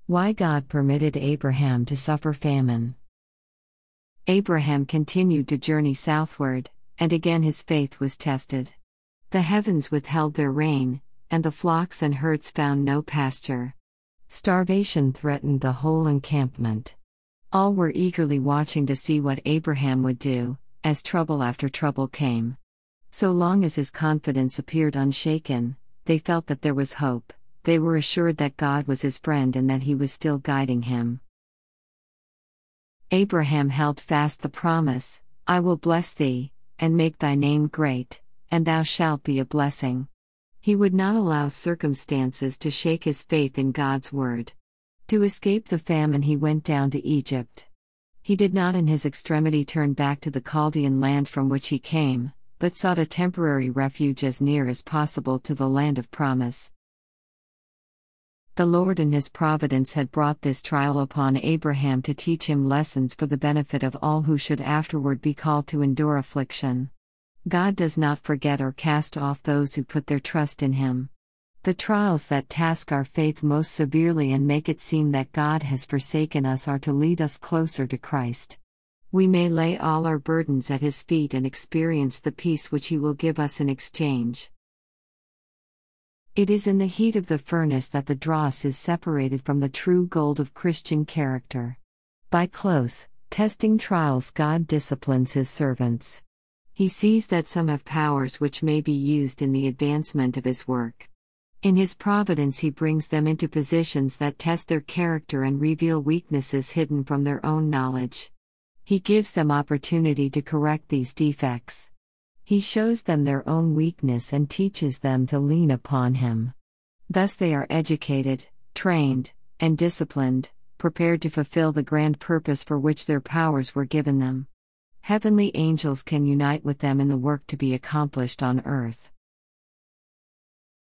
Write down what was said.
Why God permitted Abraham to suffer famine. Abraham continued to journey southward, and again his faith was tested. The heavens withheld their rain, and the flocks and herds found no pasture. Starvation threatened the whole encampment. All were eagerly watching to see what Abraham would do, as trouble after trouble came. So long as his confidence appeared unshaken, they felt that there was hope. They were assured that God was his friend and that he was still guiding him. Abraham held fast the promise, "I will bless thee, and make thy name great, and thou shalt be a blessing." He would not allow circumstances to shake his faith in God's word. To escape the famine, he went down to Egypt. He did not in his extremity turn back to the Chaldean land from which he came, but sought a temporary refuge as near as possible to the land of promise. The Lord in his providence had brought this trial upon Abraham to teach him lessons for the benefit of all who should afterward be called to endure affliction. God does not forget or cast off those who put their trust in him. The trials that task our faith most severely and make it seem that God has forsaken us are to lead us closer to Christ. We may lay all our burdens at his feet and experience the peace which he will give us in exchange. It is in the heat of the furnace that the dross is separated from the true gold of Christian character. By close, testing trials, God disciplines his servants. He sees that some have powers which may be used in the advancement of his work. In his providence, he brings them into positions that test their character and reveal weaknesses hidden from their own knowledge. He gives them opportunity to correct these defects. He shows them their own weakness and teaches them to lean upon him. Thus they are educated, trained, and disciplined, prepared to fulfill the grand purpose for which their powers were given them. Heavenly angels can unite with them in the work to be accomplished on earth.